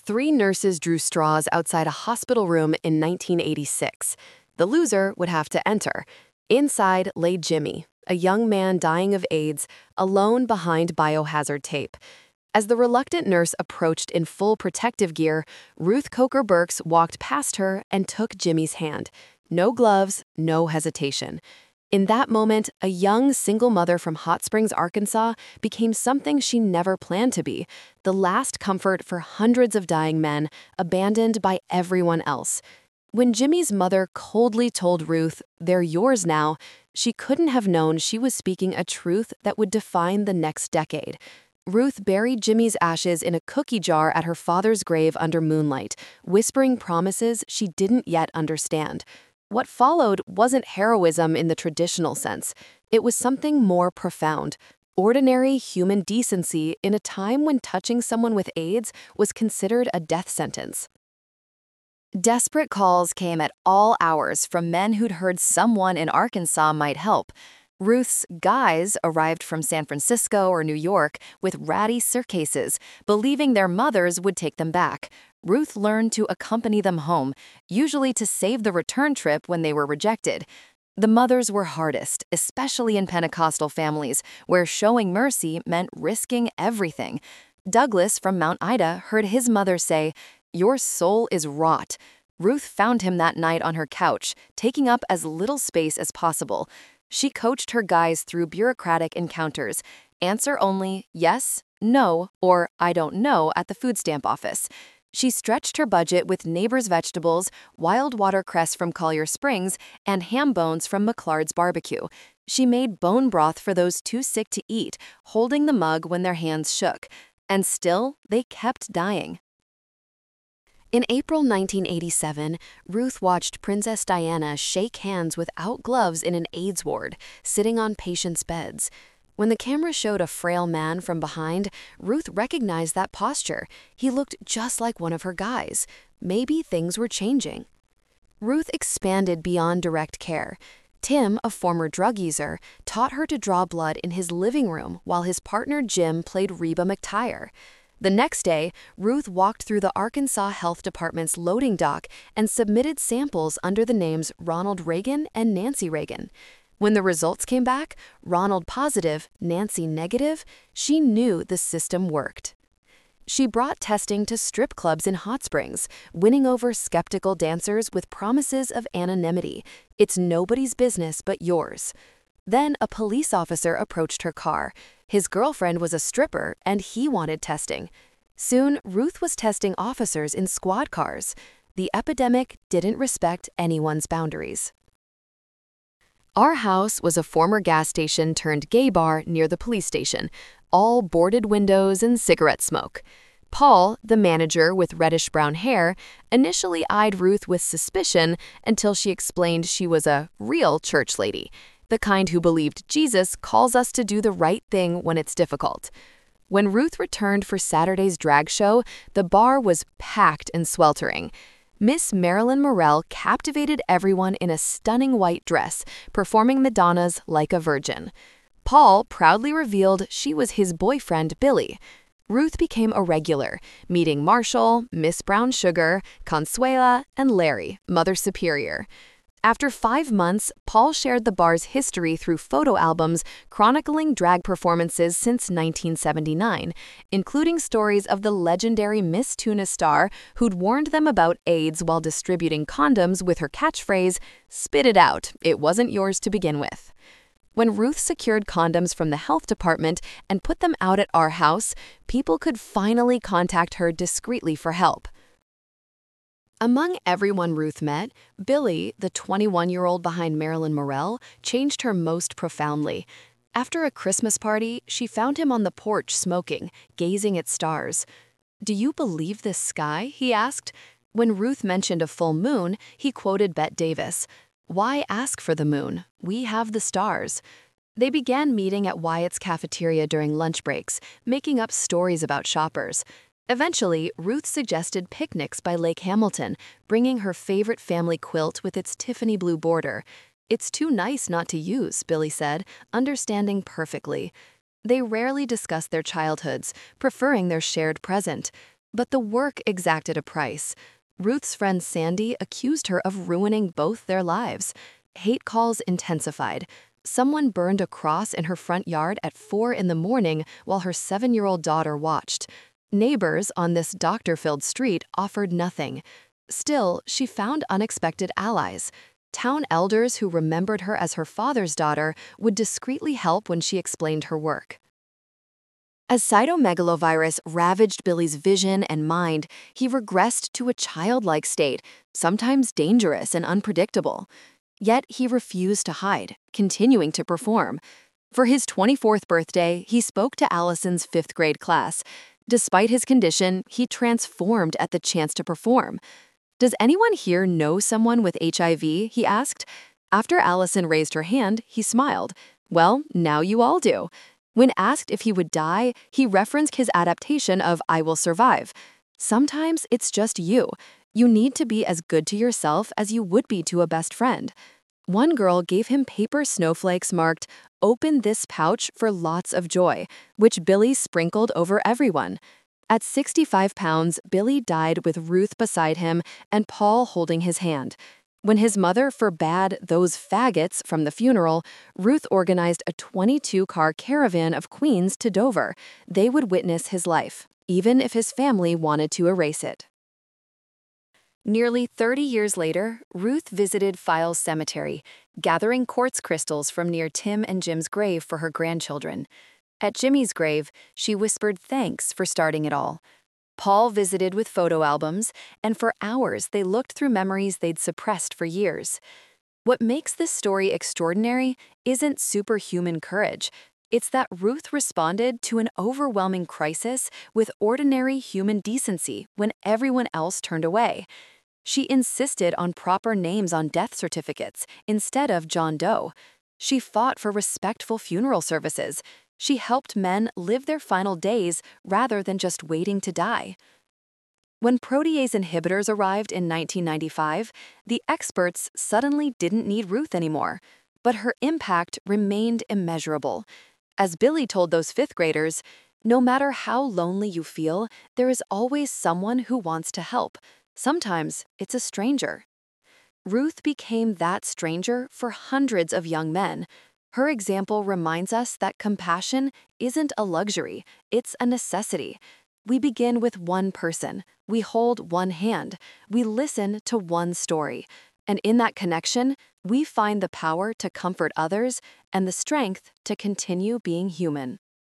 Three nurses drew straws outside a hospital room in 1986. The loser would have to enter. Inside lay Jimmy, a young man dying of AIDS, alone behind biohazard tape. As the reluctant nurse approached in full protective gear, Ruth Coker Burks walked past her and took Jimmy's hand. No gloves, no hesitation. In that moment, a young single mother from Hot Springs, Arkansas, became something she never planned to be, the last comfort for hundreds of dying men, abandoned by everyone else. When Jimmy's mother coldly told Ruth, "They're yours now," she couldn't have known she was speaking a truth that would define the next decade. Ruth buried Jimmy's ashes in a cookie jar at her father's grave under moonlight, whispering promises she didn't yet understand. What followed wasn't heroism in the traditional sense. It was something more profound. Ordinary human decency in a time when touching someone with AIDS was considered a death sentence. Desperate calls came at all hours from men who'd heard someone in Arkansas might help. Ruth's guys arrived from San Francisco or New York with ratty suitcases, believing their mothers would take them back. Ruth learned to accompany them home, usually to save the return trip when they were rejected. The mothers were hardest, especially in Pentecostal families, where showing mercy meant risking everything. Douglas from Mount Ida heard his mother say, "Your soul is rot." Ruth found him that night on her couch, taking up as little space as possible. She coached her guys through bureaucratic encounters. Answer only yes, no, or I don't know at the food stamp office. She stretched her budget with Neighbor's vegetables, wild watercress from Collier Springs, and ham bones from McLeod's Barbecue. She made bone broth for those too sick to eat, holding the mug when their hands shook. And still, they kept dying. In April 1987, Ruth watched Princess Diana shake hands without gloves in an AIDS ward, sitting on patients' beds. When the camera showed a frail man from behind, Ruth recognized that posture. He looked just like one of her guys. Maybe things were changing. Ruth expanded beyond direct care. Tim, a former drug user, taught her to draw blood in his living room while his partner Jim played Reba McTire. The next day, Ruth walked through the Arkansas Health Department's loading dock and submitted samples under the names Ronald Reagan and Nancy Reagan. When the results came back, Ronald positive, Nancy negative, she knew the system worked. She brought testing to strip clubs in Hot Springs, winning over skeptical dancers with promises of anonymity. It's nobody's business but yours. Then a police officer approached her car. His girlfriend was a stripper, and he wanted testing. Soon, Ruth was testing officers in squad cars. The epidemic didn't respect anyone's boundaries. Our house was a former gas station turned gay bar near the police station, all boarded windows and cigarette smoke. Paul, the manager with reddish-brown hair, initially eyed Ruth with suspicion until she explained she was a real church lady, the kind who believed Jesus calls us to do the right thing when it's difficult. When Ruth returned for Saturday's drag show, the bar was packed and sweltering. Miss Marilyn Morell captivated everyone in a stunning white dress, performing Madonna's Like a Virgin. Paul proudly revealed she was his boyfriend, Billy. Ruth became a regular, meeting Marshall, Miss Brown Sugar, Consuela, and Larry, Mother Superior. After 5 months, Paul shared the bar's history through photo albums chronicling drag performances since 1979, including stories of the legendary Miss Tuna star who'd warned them about AIDS while distributing condoms with her catchphrase, "Spit it out, it wasn't yours to begin with." When Ruth secured condoms from the health department and put them out at our house, people could finally contact her discreetly for help. Among everyone Ruth met, Billy, the 21-year-old behind Marilyn Morell, changed her most profoundly. After a Christmas party, she found him on the porch smoking, gazing at stars. "Do you believe this sky?" he asked. When Ruth mentioned a full moon, he quoted Bette Davis, "Why ask for the moon? We have the stars." They began meeting at Wyatt's cafeteria during lunch breaks, making up stories about shoppers. Eventually, Ruth suggested picnics by Lake Hamilton, bringing her favorite family quilt with its Tiffany blue border. "It's too nice not to use," Billy said, understanding perfectly. They rarely discussed their childhoods, preferring their shared present. But the work exacted a price. Ruth's friend Sandy accused her of ruining both their lives. Hate calls intensified. Someone burned a cross in her front yard at 4 in the morning while her 7-year-old daughter watched. Neighbors on this doctor-filled street offered nothing. Still, she found unexpected allies. Town elders who remembered her as her father's daughter would discreetly help when she explained her work. As cytomegalovirus ravaged Billy's vision and mind, he regressed to a childlike state, sometimes dangerous and unpredictable. Yet he refused to hide, continuing to perform. For his 24th birthday, he spoke to Allison's 5th grade class. Despite his condition, he transformed at the chance to perform. "Does anyone here know someone with HIV?" he asked. After Allison raised her hand, he smiled. "Well, now you all do." When asked if he would die, he referenced his adaptation of "I will survive." Sometimes it's just you. You need to be as good to yourself as you would be to a best friend. One girl gave him paper snowflakes marked, "Open this pouch for lots of joy," which Billy sprinkled over everyone. At 65 pounds, Billy died with Ruth beside him and Paul holding his hand. When his mother forbade "those faggots" from the funeral, Ruth organized a 22-car caravan of queens to Dover. They would witness his life, even if his family wanted to erase it. Nearly 30 years later, Ruth visited Files Cemetery, gathering quartz crystals from near Tim and Jim's grave for her grandchildren. At Jimmy's grave, she whispered thanks for starting it all. Paul visited with photo albums, and for hours they looked through memories they'd suppressed for years. What makes this story extraordinary isn't superhuman courage. It's that Ruth responded to an overwhelming crisis with ordinary human decency when everyone else turned away. She insisted on proper names on death certificates instead of John Doe. She fought for respectful funeral services. She helped men live their final days rather than just waiting to die. When protease inhibitors arrived in 1995, the experts suddenly didn't need Ruth anymore, but her impact remained immeasurable. As Billy told those 5th graders, "No matter how lonely you feel, there is always someone who wants to help. Sometimes it's a stranger." Ruth became that stranger for hundreds of young men. Her example reminds us that compassion isn't a luxury, it's a necessity. We begin with one person, we hold one hand, we listen to one story, and in that connection, we find the power to comfort others and the strength to continue being human.